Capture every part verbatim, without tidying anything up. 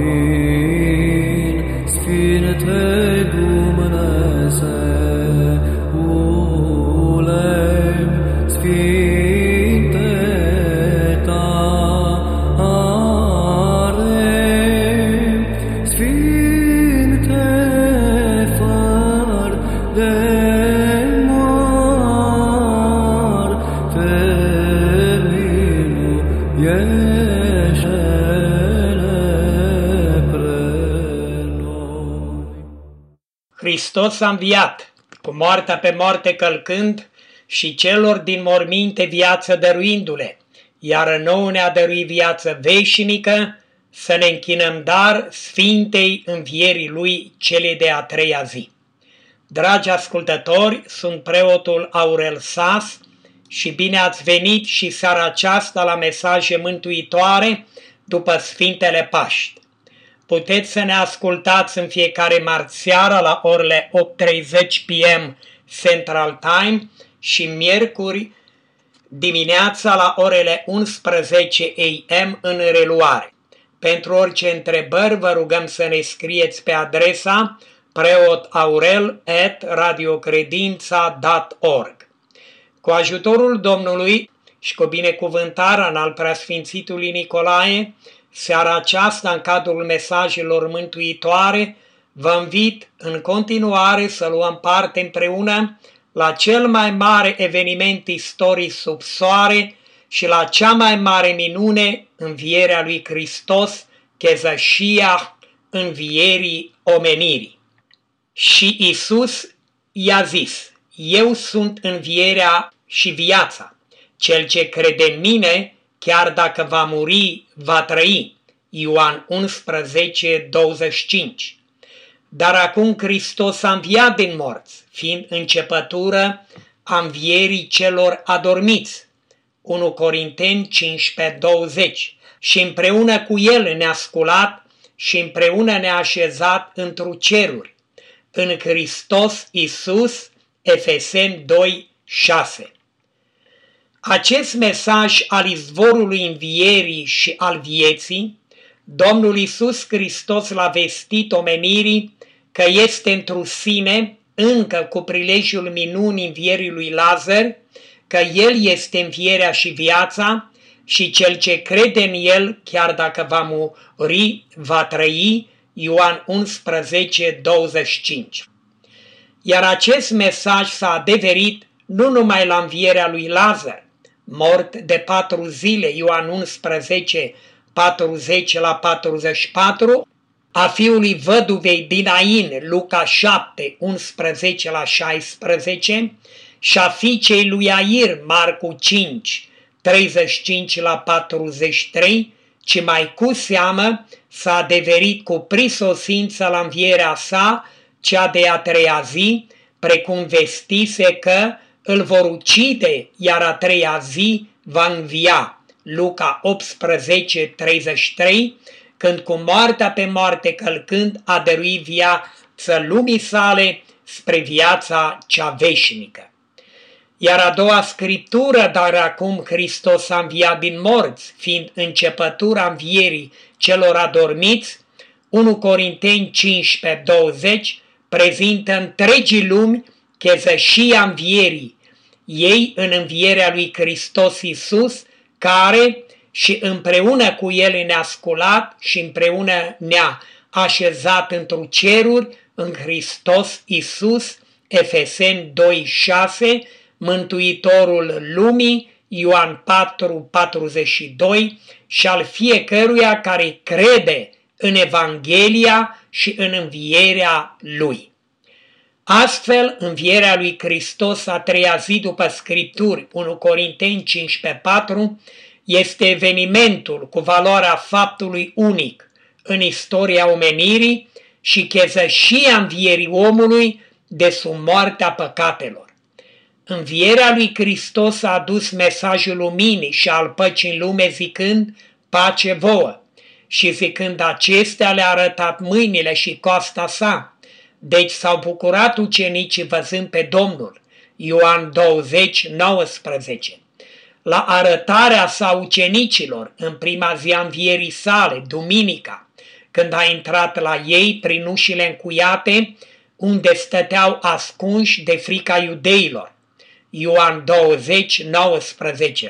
Amin. Sfinte Dumnezeule, Sfinte tare, Sfinte fără de moarte, miluiește-ne pre noi. Hristos a înviat, cu moartea pe moarte călcând și celor din morminte viață dăruindu-le, iar nouă ne-a dăruit viață veșnică, să ne închinăm dar Sfintei învierii Lui cele de a treia zi. Dragi ascultători, sunt preotul Aurel Sas și bine ați venit și seara aceasta la mesaje mântuitoare după Sfintele Paști. Puteți să ne ascultați în fiecare marți seara la orele opt treizeci p m Central Time și miercuri dimineața la orele unsprezece a m în reluare. Pentru orice întrebări vă rugăm să ne scrieți pe adresa preotaurel at radiocredința punct org. Cu ajutorul Domnului și cu binecuvântarea în al Preasfințitului Nicolae, seara aceasta, în cadrul mesajelor mântuitoare, vă invit în continuare să luăm parte împreună la cel mai mare eveniment istoric sub soare și la cea mai mare minune, învierea lui Hristos, chezășia învierii omenirii. Și Iisus i-a zis: eu sunt învierea și viața. Cel ce crede în mine, chiar dacă va muri, va trăi. Ioan unsprezece douăzeci și cinci. Dar acum Hristos a înviat din morți, fiind începătură a învierii celor adormiți. unu Corinteni cincisprezece douăzeci. Și împreună cu El ne-a sculat și împreună ne-a așezat întru ceruri, în Hristos Iisus, Efeseni doi șase. Acest mesaj al izvorului învierii și al vieții, Domnul Iisus Hristos l-a vestit omenirii că este întru sine, încă cu prilejul minunii învierii lui Lazar, că El este învierea și viața și cel ce crede în El, chiar dacă va muri, va trăi. Ioan unsprezece douăzeci și cinci. Iar acest mesaj s-a adeverit nu numai la învierea lui Lazar, mort de patru zile, Ioan unsprezece patruzeci la patruzeci și patru, a fiului văduvei din Ain, Luca șapte unsprezece la șaisprezece, și a fiicei lui Air, Marcu cinci treizeci și cinci la patruzeci și trei, ci mai cu seamă s-a adeverit cu prisosință la învierea sa, cea de a treia zi, precum vestise că îl vor ucide, iar a treia zi va învia. Luca optsprezece treizeci și trei, când cu moartea pe moarte călcând a dăruit viață lumii sale spre viața cea veșnică. Iar a doua scriptură, dar acum Hristos a înviat din morți, fiind începătura învierii celor adormiți, unu Corinteni cincisprezece douăzeci, prezintă întregii lumi chezășia învierii, ei în învierea lui Hristos Iisus, care și împreună cu El ne-a sculat și împreună ne-a așezat întru ceruri în Hristos Iisus, Efeseni doi șase, Mântuitorul lumii, Ioan patru patruzeci și doi, și al fiecăruia care crede în Evanghelia și în învierea Lui. Astfel, învierea lui Hristos a treia zi după Scripturi, unu Corinteni cincisprezece patru, este evenimentul cu valoarea faptului unic în istoria omenirii și chezășia învierii omului de sub moartea păcatelor. Învierea lui Hristos a adus mesajul luminii și al păcii în lume zicând pace vouă și zicând acestea le-a arătat mâinile și coasta sa. Deci s-au bucurat ucenicii văzând pe Domnul. Ioan douăzeci nouăsprezece. La arătarea sa ucenicilor în prima zi a învierii sale, duminica, când a intrat la ei prin ușile încuiate, unde stăteau ascunși de frica iudeilor. Ioan douăzeci, nouăsprezece.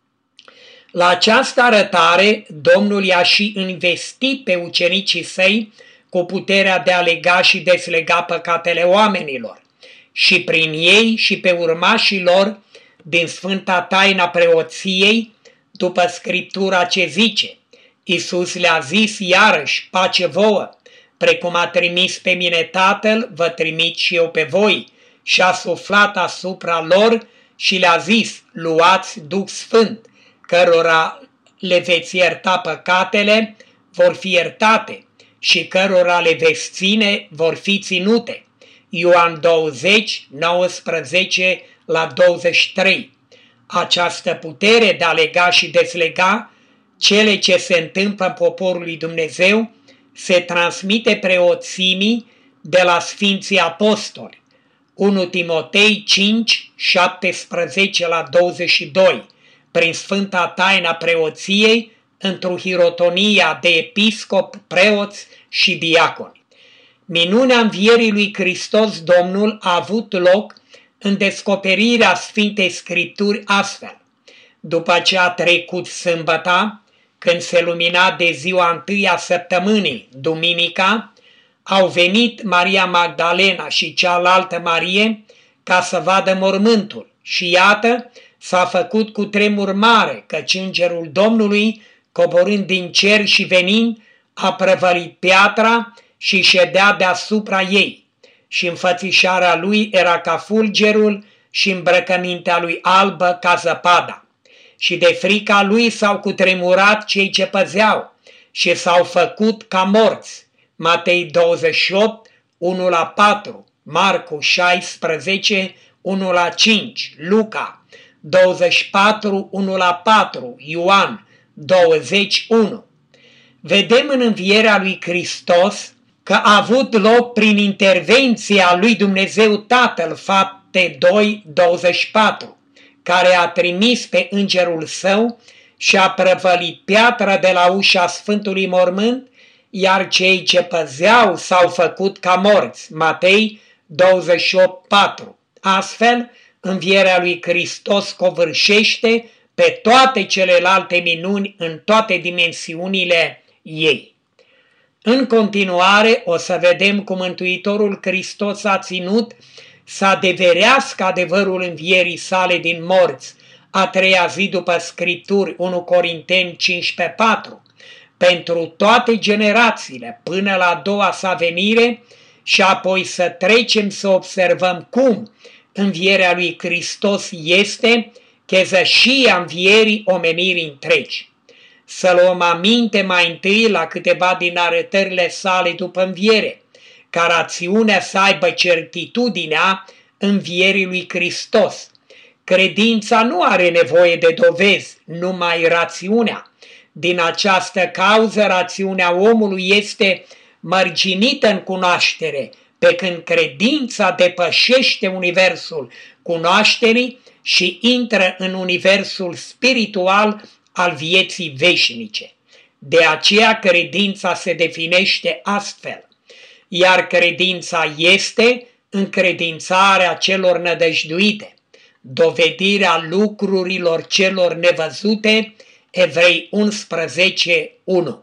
La această arătare, Domnul i-a și investit pe ucenicii săi cu puterea de a lega și deslega păcatele oamenilor și prin ei și pe urmașii lor din sfânta taina preoției, după Scriptura ce zice: Iisus le-a zis iarăși, pace vouă, precum a trimis pe mine Tatăl, vă trimit și eu pe voi, și a suflat asupra lor și le-a zis: luați Duh Sfânt, cărora le veți ierta păcatele, vor fi iertate, și cărora le veți ține, vor fi ținute. Ioan douăzeci, nouăsprezece la douăzeci și trei. Această putere de a lega și deslega cele ce se întâmplă în poporul lui Dumnezeu se transmite preoțimii de la Sfinții Apostoli. unu Timotei cinci, șaptesprezece la douăzeci și doi, prin sfânta taina preoției, într-o hirotonia de episcop, preoți și diaconi. Minunea învierii lui Hristos Domnul a avut loc în descoperirea Sfintei Scripturi astfel: după ce a trecut sâmbăta, când se lumina de ziua întâi a săptămânii, duminica, au venit Maria Magdalena și cealaltă Marie ca să vadă mormântul și iată, s-a făcut cu tremur mare, căci îngerul Domnului, coborând din cer și venind, a prăvălit piatra și ședea deasupra ei. Și înfățișarea lui era ca fulgerul și îmbrăcămintea lui albă ca zăpada. Și de frica lui s-au cutremurat cei ce păzeau și s-au făcut ca morți. Matei douăzeci și opt, unu la patru, Marcu șaisprezece, unu la cinci, Luca douăzeci și patru, unu la patru, Ioan douăzeci, unu. Vedem în învierea lui Hristos că a avut loc prin intervenția lui Dumnezeu Tatăl, Fapte doi, douăzeci și patru, care a trimis pe îngerul său și a prăvălit piatra de la ușa Sfântului Mormânt, iar cei ce păzeau s-au făcut ca morți. Matei douăzeci și opt, patru. Astfel, învierea lui Hristos covârșește pe toate celelalte minuni în toate dimensiunile ei. În continuare o să vedem cum Mântuitorul Hristos a ținut să adeverească adevărul învierii sale din morți a treia zi după Scripturi, unu Corinteni cincisprezece, patru, pentru toate generațiile până la a doua sa venire și apoi să trecem să observăm cum învierea lui Hristos este chezășia învierii omenirii întregi. Să luăm aminte mai întâi la câteva din arătările sale după înviere, ca rațiunea să aibă certitudinea învierii lui Hristos. Credința nu are nevoie de dovezi, numai rațiunea. Din această cauză, rațiunea omului este mărginită în cunoaștere, pe când credința depășește universul cunoașterii și intră în universul spiritual al vieții veșnice. De aceea credința se definește astfel, iar credința este încredințarea celor nădăjduite, dovedirea lucrurilor celor nevăzute, Evrei unsprezece, unu.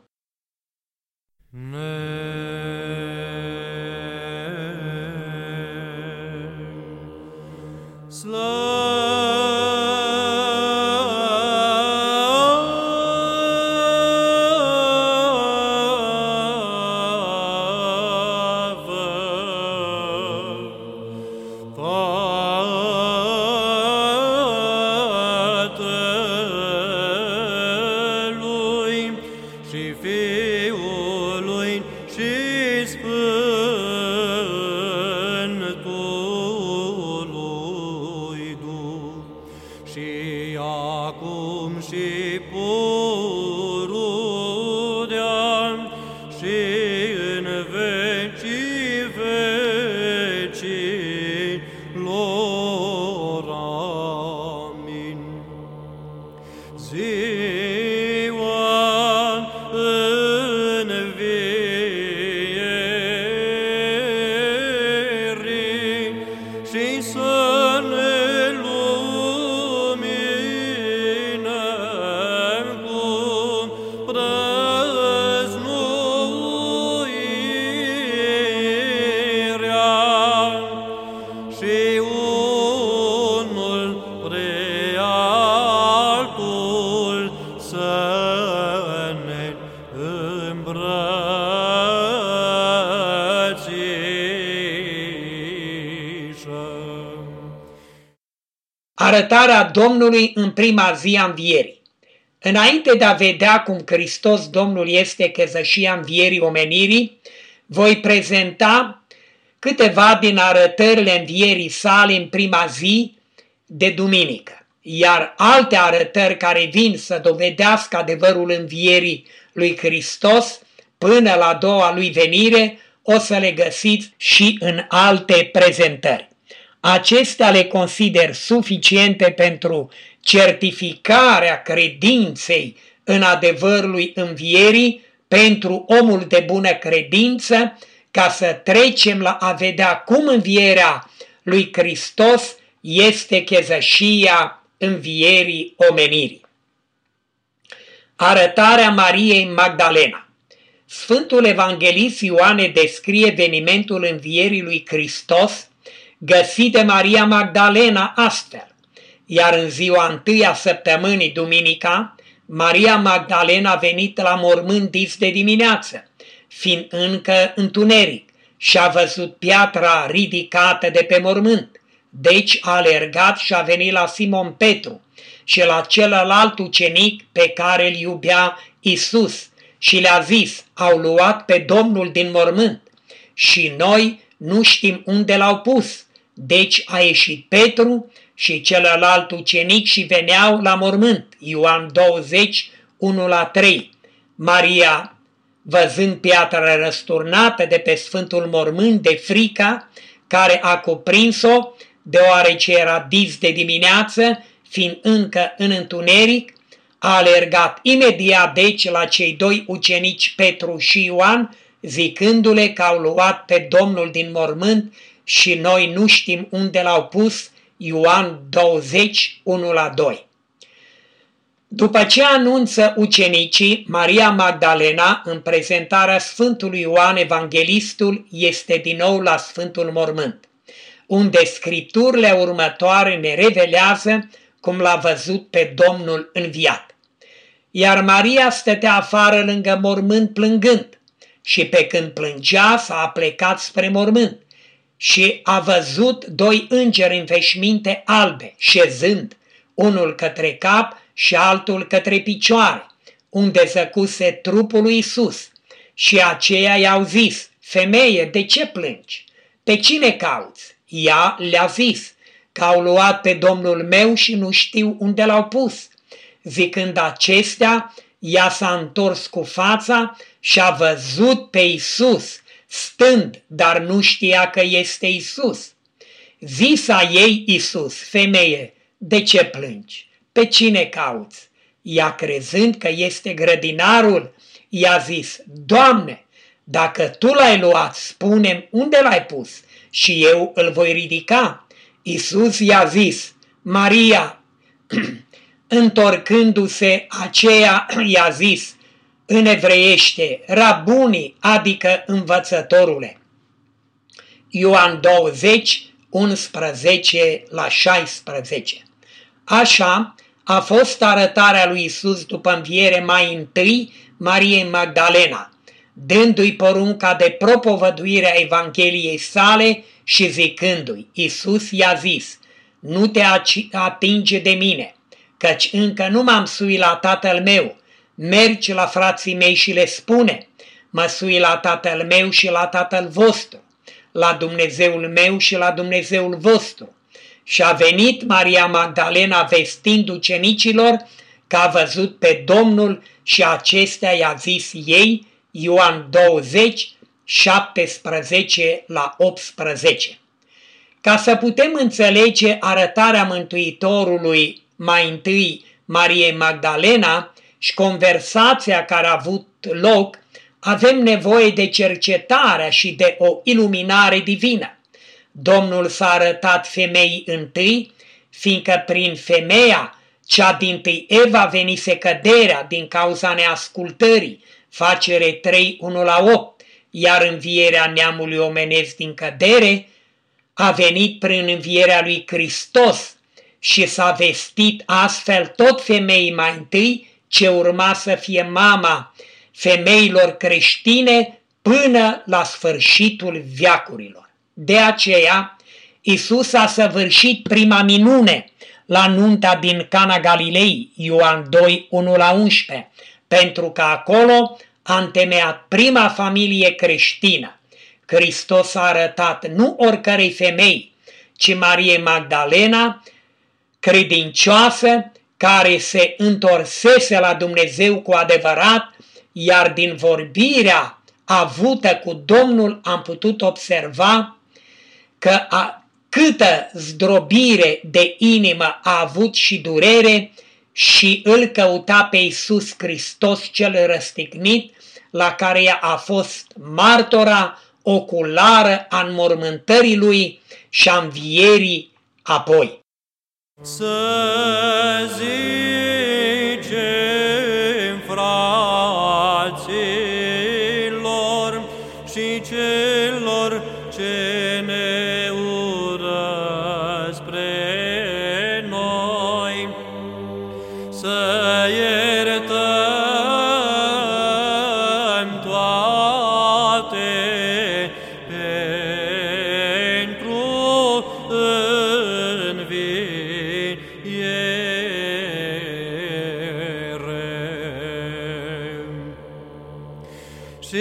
Ziua învierii Arătarea Domnului în prima zi a învierii. Înainte de a vedea cum Hristos Domnul este chezășia învierii omenirii, voi prezenta câteva din arătările învierii sale în prima zi de duminică, iar alte arătări care vin să dovedească adevărul învierii lui Hristos până la a doua lui venire o să le găsiți și în alte prezentări. Acestea le consider suficiente pentru certificarea credinței în adevărul lui învierii pentru omul de bună credință, ca să trecem la a vedea cum învierea lui Hristos este chezășia învierii omenirii. Arătarea Mariei Magdalena. Sfântul Evanghelist Ioane descrie evenimentul învierii lui Hristos găsit de Maria Magdalena astfel: iar în ziua întâi a săptămânii, duminica, Maria Magdalena a venit la mormânt dis de dimineață, fiind încă întuneric, și a văzut piatra ridicată de pe mormânt. Deci a alergat și a venit la Simon Petru și la celălalt ucenic pe care îl iubea Iisus și le-a zis: au luat pe Domnul din mormânt și noi nu știm unde l-au pus. Deci a ieșit Petru și celălalt ucenic și veneau la mormânt. Ioan douăzeci, unu la trei. Maria, văzând piatra răsturnată de pe sfântul mormânt, de frica care a cuprins-o, deoarece era dis de dimineață, fiind încă în întuneric, a alergat imediat deci la cei doi ucenici Petru și Ioan, zicându-le că au luat pe Domnul din mormânt și noi nu știm unde l-au pus. Ioan douăzeci, unu la doi. După ce anunță ucenicii, Maria Magdalena, în prezentarea Sfântului Ioan Evanghelistul, este din nou la Sfântul Mormânt, unde scripturile următoare ne revelează cum l-a văzut pe Domnul înviat. Iar Maria stătea afară lângă mormânt plângând, și pe când plângea s-a aplecat spre mormânt și a văzut doi îngeri în veșminte albe, șezând, unul către cap și altul către picioare, unde zăcuse trupul lui Iisus. Și aceia i-au zis: femeie, de ce plângi? Pe cine cauți? Ea le-a zis că au luat pe Domnul meu și nu știu unde l-au pus. Zicând acestea, ea s-a întors cu fața și a văzut pe Iisus stând, dar nu știa că este Iisus. Zisa ei Iisus: femeie, de ce plângi? Pe cine cauți? Ea, crezând că este grădinarul, i-a zis: Doamne, dacă Tu l-ai luat, spune-mi unde l-ai pus și eu îl voi ridica. Iisus i-a zis: Maria. Întorcându-se, aceea i-a zis în evreiește: Rabuni, adică învățătorule. Ioan douăzeci, unsprezece la șaisprezece. Așa a fost arătarea lui Iisus după înviere mai întâi Mariei Magdalena, dându-i porunca de propovăduire a Evangheliei sale și zicându-i: Iisus i-a zis: nu te atinge de mine, căci încă nu m-am suit la Tatăl meu. Mergi la frații mei și le spune: mă sui la Tatăl meu și la Tatăl vostru, la Dumnezeul meu și la Dumnezeul vostru. Și a venit Maria Magdalena vestind ucenicilor că a văzut pe Domnul și acestea i-a zis ei. Ioan douăzeci, șaptesprezece la optsprezece. Ca să putem înțelege arătarea Mântuitorului mai întâi Mariei Magdalena și conversația care a avut loc, avem nevoie de cercetarea și de o iluminare divină. Domnul s-a arătat femeii întâi, fiindcă prin femeia cea dintâi Eva venise căderea din cauza neascultării, Facere trei, unu la opt, iar învierea neamului omenesc din cădere a venit prin învierea lui Hristos și s-a vestit astfel tot femeii mai întâi ce urma să fie mama femeilor creștine până la sfârșitul veacurilor. De aceea, Iisus a săvârșit prima minune la nunta din Cana Galilei, Ioan doi, unu la unsprezece, pentru că acolo a întemeiat prima familie creștină. Hristos a arătat nu oricărei femei, ci Mariei Magdalena, credincioasă, care se întorsese la Dumnezeu cu adevărat, iar din vorbirea avută cu Domnul am putut observa că a, câtă zdrobire de inimă a avut și durere și îl căuta pe Iisus Hristos cel răstignit, la care ea a fost martora oculară a înmormântării lui și a învierii apoi. Să zicem, fraților, și celor ce ne urăsc spre noi, să iertăm toate pentru înviere. Și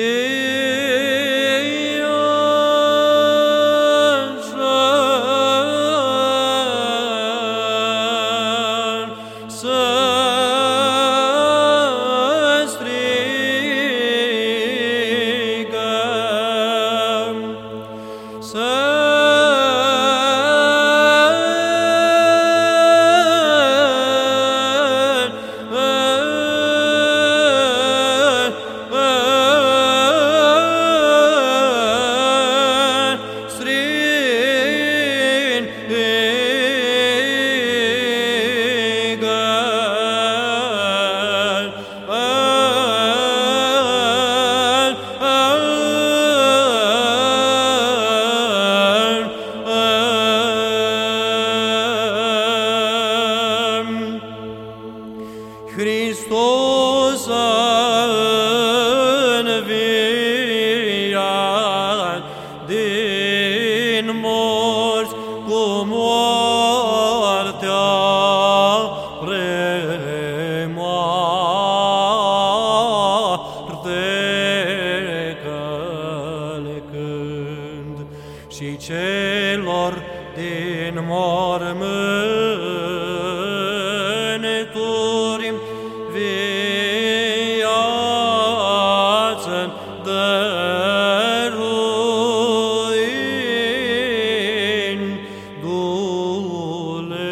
Hristos a înviat din morți, cu moartea premoarte călcând, și celor din mormânturi viață dăruindu-le.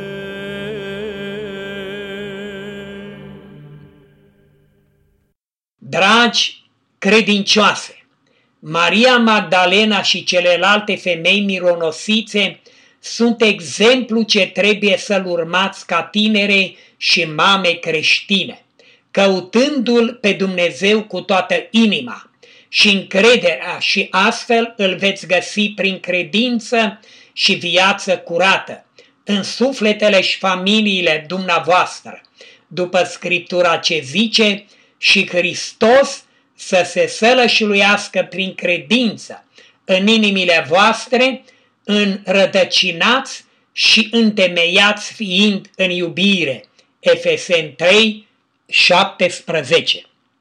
Dragi credincioase, Maria Magdalena și celelalte femei mironosițe sunt exemplu ce trebuie să-l urmați ca tinere și mame creștine, căutându-l pe Dumnezeu cu toată inima și încrederea, și astfel îl veți găsi prin credință și viață curată în sufletele și familiile dumneavoastră, după Scriptura ce zice: și Hristos să se sălășluiască prin credință în inimile voastre, înrădăcinați și întemeiați fiind în iubire. Efeseni trei, șaptesprezece.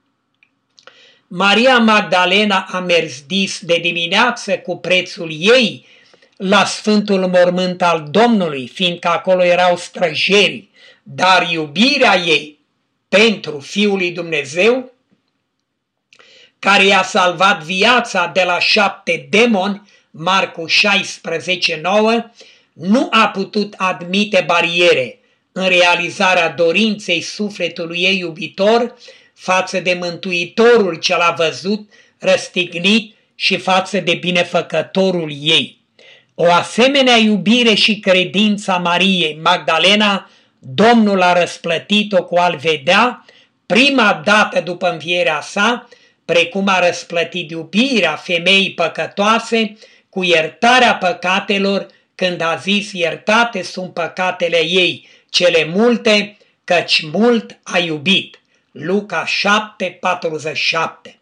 Maria Magdalena a mers dis de dimineață cu prețul ei la Sfântul Mormânt al Domnului, fiindcă acolo erau străjerii, dar iubirea ei pentru Fiul lui Dumnezeu, care i-a salvat viața de la șapte demoni, Marcu șaisprezece, nouă, nu a putut admite bariere în realizarea dorinței sufletului ei iubitor față de Mântuitorul ce l-a văzut răstignit și față de binefăcătorul ei. O asemenea iubire și credința Mariei Magdalena, Domnul a răsplătit-o cu a-l vedea prima dată după învierea sa, precum a răsplătit iubirea femeii păcătoase cu iertarea păcatelor, când a zis: iertate sunt păcatele ei cele multe, căci mult a iubit. Luca șapte, patruzeci și șapte.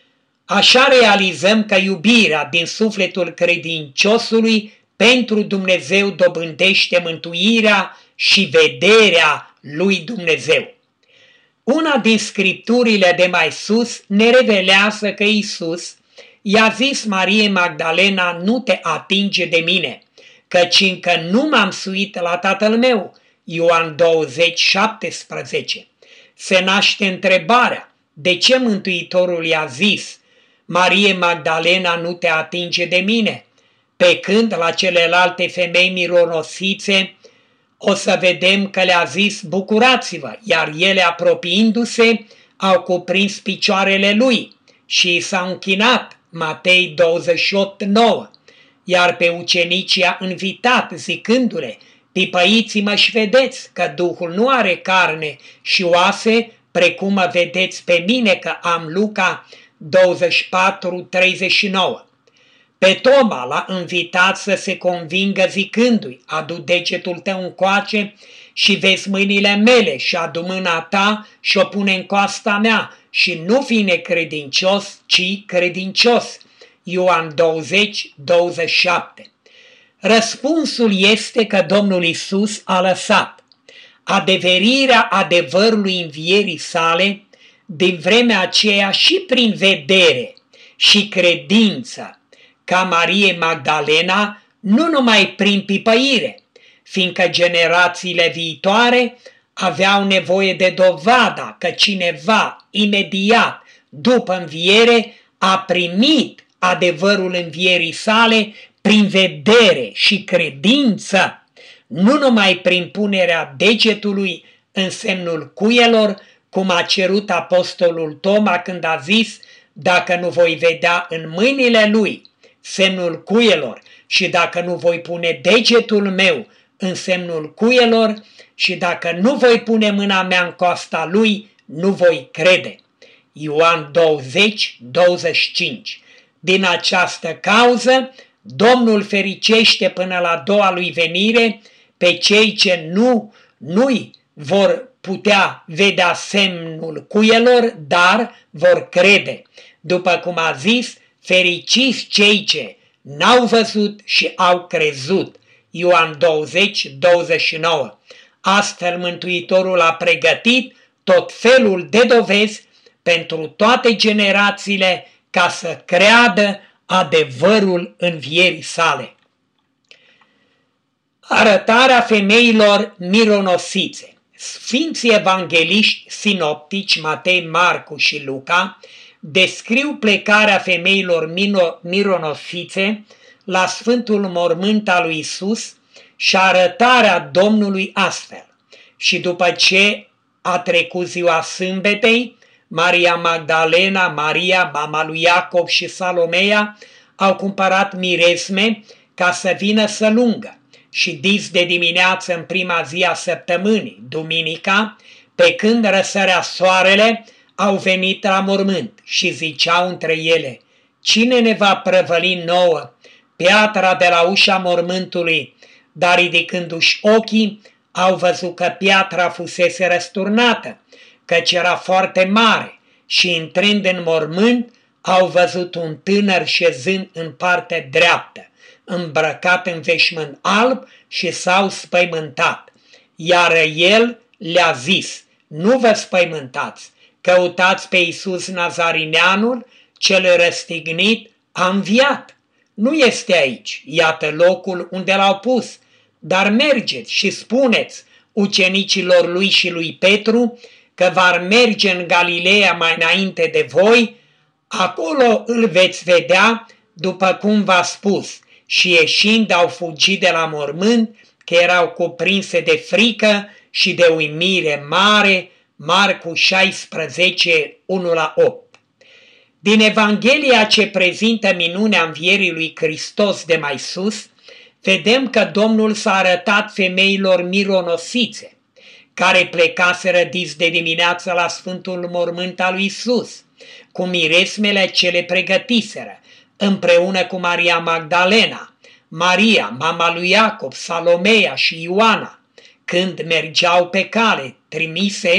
Așa realizăm că iubirea din sufletul credinciosului pentru Dumnezeu dobândește mântuirea și vederea lui Dumnezeu. Una din scripturile de mai sus ne revelează că Iisus i-a zis Mariei Magdalena: nu te atinge de mine, căci încă nu m-am suit la Tatăl meu. Ioan douăzeci, șaptesprezece. Se naște întrebarea: de ce Mântuitorul i-a zis: Marie Magdalena, nu te atinge de mine, pe când la celelalte femei mironosițe o să vedem că le-a zis: bucurați-vă, iar ele, apropiindu-se, au cuprins picioarele lui și i s-au închinat. Matei douăzeci și opt, nouă. Iar pe ucenici i-a invitat, zicându-le: pipăiți-mă și vedeți că Duhul nu are carne și oase, precum mă vedeți pe mine că am. Luca douăzeci și patru, treizeci și nouă. Pe Toma l-a invitat să se convingă zicându-i: adu degetul tău încoace și vezi mâinile mele și adu mâna ta și o pune în coasta mea și nu fi necredincios, ci credincios. Ioan douăzeci, douăzeci și șapte. Răspunsul este că Domnul Iisus a lăsat adeverirea adevărului învierii sale din vremea aceea și prin vedere și credință ca Marie Magdalena, nu numai prin pipăire, fiindcă generațiile viitoare aveau nevoie de dovada că cineva imediat după înviere a primit adevărul învierii sale prin vedere și credință, nu numai prin punerea degetului în semnul cuielor, cum a cerut apostolul Toma când a zis: dacă nu voi vedea în mâinile lui semnul cuielor și dacă nu voi pune degetul meu în semnul cuielor și dacă nu voi pune mâna mea în coasta lui, nu voi crede. Ioan douăzeci, douăzeci și cinci. Din această cauză, Domnul fericește până la a doua lui venire pe cei ce nu nu-i vor putea vedea semnul cuielor, dar vor crede. După cum a zis: fericiți cei ce n-au văzut și au crezut. Ioan douăzeci, douăzeci și nouă. Astfel Mântuitorul a pregătit tot felul de dovezi pentru toate generațiile ca să creadă adevărul învierii sale. Arătarea femeilor mironosițe. Sfinții evangeliști sinoptici Matei, Marcu și Luca descriu plecarea femeilor mironosițe la Sfântul Mormânt al lui Iisus și arătarea Domnului astfel: și după ce a trecut ziua sâmbetei, Maria Magdalena, Maria, mama lui Iacov și Salomea au cumpărat miresme ca să vină să lungă și dis de dimineață în prima zi a săptămânii, duminica, pe când răsărea soarele, au venit la mormânt și ziceau între ele: cine ne va prăvăli nouă piatra de la ușa mormântului? Dar ridicându-și ochii, au văzut că piatra fusese răsturnată, căci era foarte mare, și intrând în mormânt, au văzut un tânăr șezând în partea dreaptă, îmbrăcat în veșmânt alb, și s-au spăimântat. Iar el le-a zis: nu vă spăimântați, căutați pe Iisus Nazarineanul, cel răstignit a înviat. Nu este aici, iată locul unde l-au pus, dar mergeți și spuneți ucenicilor lui și lui Petru că va merge în Galileea mai înainte de voi, acolo îl veți vedea după cum v-a spus. Și ieșind au fugit de la mormânt, că erau cuprinse de frică și de uimire mare. Marcu șaisprezece, unu la opt. Din Evanghelia ce prezintă minunea învierii lui Hristos de mai sus, vedem că Domnul s-a arătat femeilor mironosițe, care plecaseră dis de dimineață la Sfântul Mormânt al lui Iisus, cu miresmele ce le pregătiseră, împreună cu Maria Magdalena, Maria, mama lui Iacov, Salomea și Ioana, când mergeau pe cale, trimise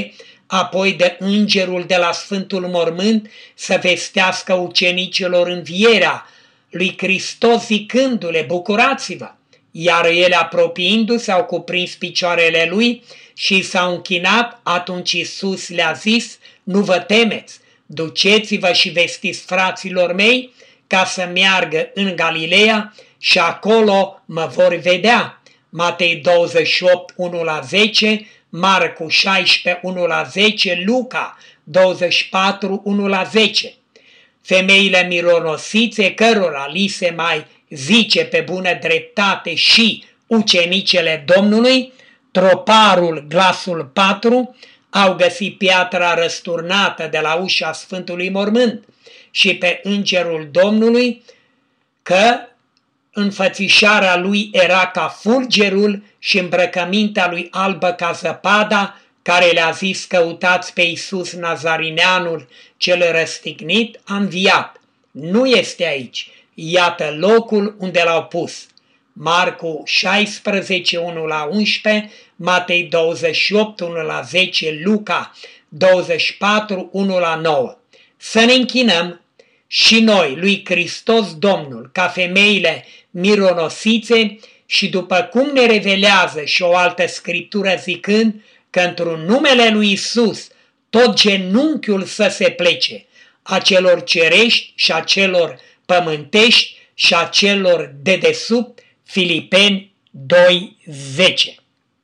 apoi de îngerul de la Sfântul Mormânt să vestească ucenicilor învierea lui Hristos zicându-le, bucurați-vă! Iar ele apropiindu-se au cuprins picioarele lui și s-au închinat, atunci Iisus le-a zis, nu vă temeți, duceți-vă și vestiți fraților mei ca să meargă în Galileea și acolo mă vor vedea. Matei douăzeci și opt, unu la zece, Marcu șaisprezece, unu la zece, Luca douăzeci și patru, unu la zece. Femeile mironosițe, cărora li se mai zice pe bună dreptate și ucenicele Domnului, troparul, glasul patru, au găsit piatra răsturnată de la ușa Sfântului Mormânt și pe îngerul Domnului că înfățișarea lui era ca fulgerul și îmbrăcămintea lui albă ca zăpada, care le-a zis căutați pe Iisus Nazarineanul cel răstignit, a înviat. Nu este aici, iată locul unde l-au pus. Marcu șaisprezece, unu la unsprezece, Matei douăzeci și opt, unu la zece, Luca douăzeci și patru, unu la nouă. Să ne închinăm și noi lui Hristos Domnul ca femeile mironosițe și după cum ne revelează și o altă scriptură zicând că într-un numele lui Iisus tot genunchiul să se plece, a celor cerești și a celor pământești și a celor de desubt, Filipeni doi, zece.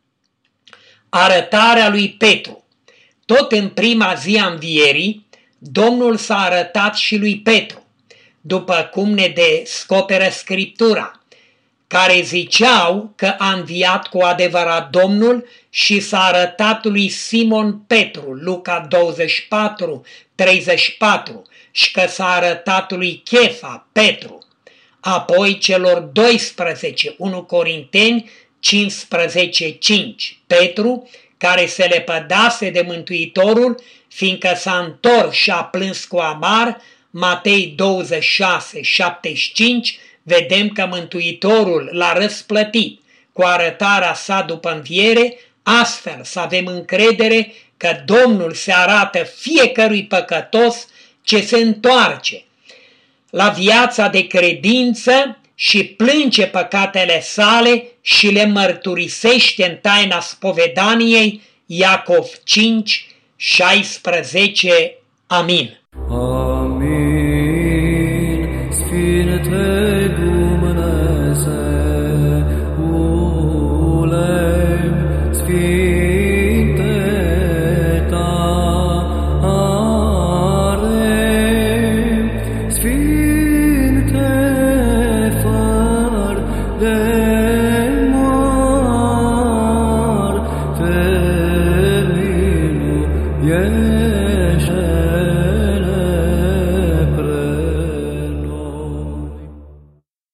Arătarea lui Petru. Tot în prima zi a învierii, Domnul s-a arătat și lui Petru, după cum ne descoperă Scriptura, care ziceau că a înviat cu adevărat Domnul și s-a arătat lui Simon Petru, Luca douăzeci și patru, treizeci și patru, și că s-a arătat lui Chefa, Petru, apoi celor doisprezece, unu Corinteni cincisprezece, cinci, Petru, care se lepădase de Mântuitorul, fiindcă s-a întors și a plâns cu amar, Matei douăzeci și șase, șaptezeci și cinci, vedem că Mântuitorul l-a răsplătit cu arătarea sa după înviere, astfel să avem încredere că Domnul se arată fiecărui păcătos ce se întoarce la viața de credință și plânge păcatele sale și le mărturisește în taina spovedaniei, Iacov cinci, șaisprezece. Amin.